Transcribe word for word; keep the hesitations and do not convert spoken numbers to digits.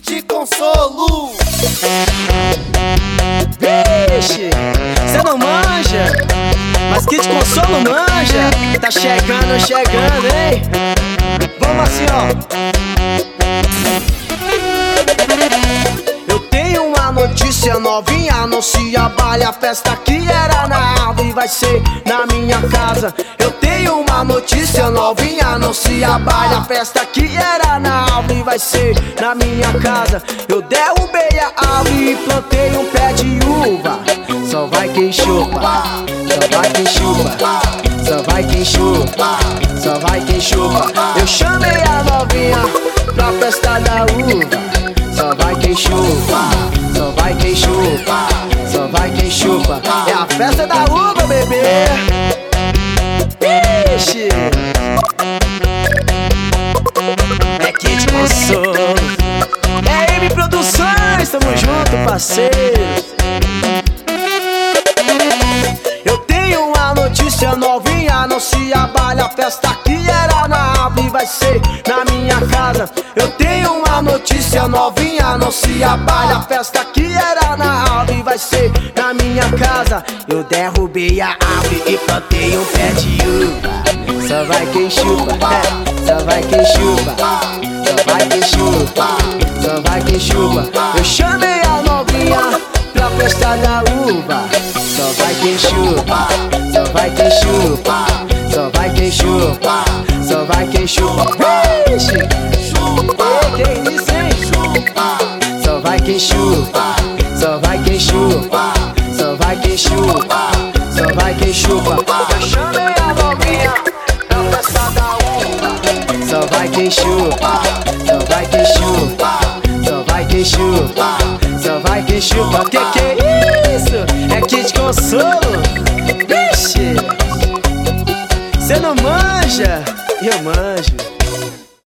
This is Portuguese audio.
kit consolo. Vixe, cê não manja, mas kit consolo manja. Tá chegando, chegando, hein? Vamos assim, ó. Eu tenho uma notícia novinha, não se abale. A festa que era na árvore vai ser na minha casa. Eu tenho uma notícia novinha, não se abale. A festa que era na árvore vai ser na minha casa. Eu derrubei a árvore e plantei um pé de uva. Só vai quem chupa, só vai quem chupa, só vai quem chupa, só vai quem chupa. Eu chamei a novinha pra festa da uva. Só vai quem chupa, só vai quem chupa, só vai quem chupa. É a festa da uva, bebê. Ixi, é kit consolo. É M Produções, tamo junto, parceiro. Eu tenho uma notícia novinha, não se abale. A festa que era na árvore vai ser na minha casa. Eu tenho uma notícia novinha, não se abale. A festa que era na árvore vai ser na minha casa. Eu derrubei a árvore e plantei um pé de uva. Só vai quem chupa, é, só vai quem chupa, só vai quem chupa, só vai quem chupa. Eu chamei a novinha pra festa da uva. Só vai quem chupa, só vai quem chupa, só vai quem chupa, só vai quem chupa. Vixe, chupa, que isso, hein? Chupa, só vai quem chupa, só vai quem chupa, só vai quem chupa, só vai quem chupa. Eu chamei a novinha pra festa da uva. Só vai quem chupa, só vai quem chupa, só vai quem chupa, só vai quem chupa. Que que é isso? É kit consolo. Vixe, cê não manja, eu manjo.